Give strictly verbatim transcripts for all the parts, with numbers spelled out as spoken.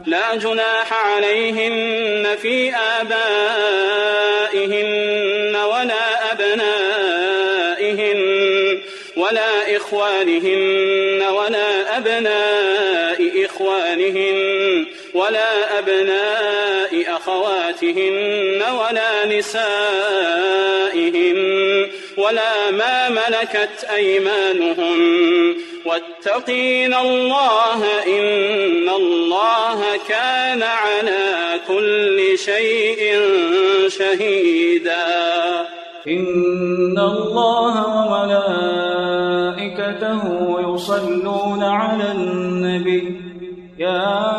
لا جناح عليهن في آبائهن ولا أبنائهن ولا إخوانهن ولا أبناء إخوانهن ولا أبناء أخواتهن ولا نسائهن ولا ما ملكت أيمانهم واتقين الله إن الله كان على كل شيء شهيدا. إن الله وملائكته يصلون على النبي يا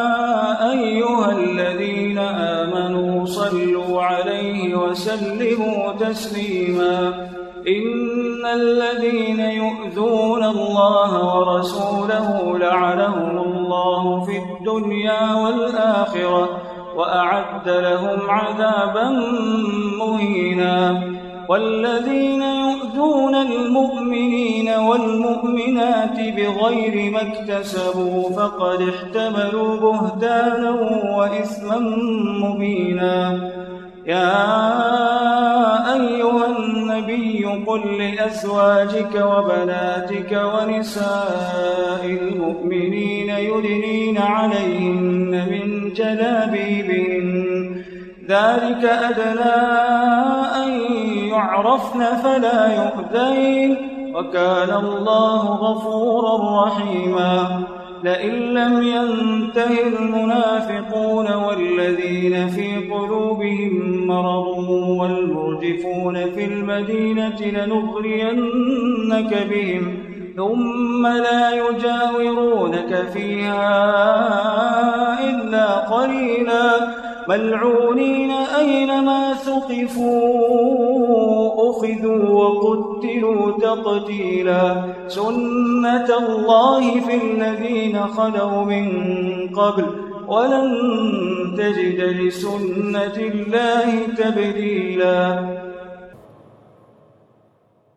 أيها الذين آمنوا صلوا عليه وسلموا تسليما. إن الذين يؤذون الله ورسوله لعنهم الله في الدنيا والآخرة وأعد لهم عذابا مهينا. والذين يؤذون المؤمنين والمؤمنات بغير ما اكتسبوا فقد احتملوا بهتانا وإثما مبينا. يا أيها النبي قل لأزواجك وبناتك ونساء المؤمنين يدنين عليهن من جلابيبهن ذلك أدنى أن يعرفن فلا يؤذين وكان الله غفورا رحيما. لئن لم ينته المنافقون والذين في قلوبهم مرض والمرجفون في المدينة لنغرينك بهم ثم لا يجاورونك فيها إلا قليلا ملعونين أينما ثقفوا أخذوا وقتلوا تقتيلا. سنة الله في الذين خلوا من قبل ولن تجد لسنة الله تبديلا.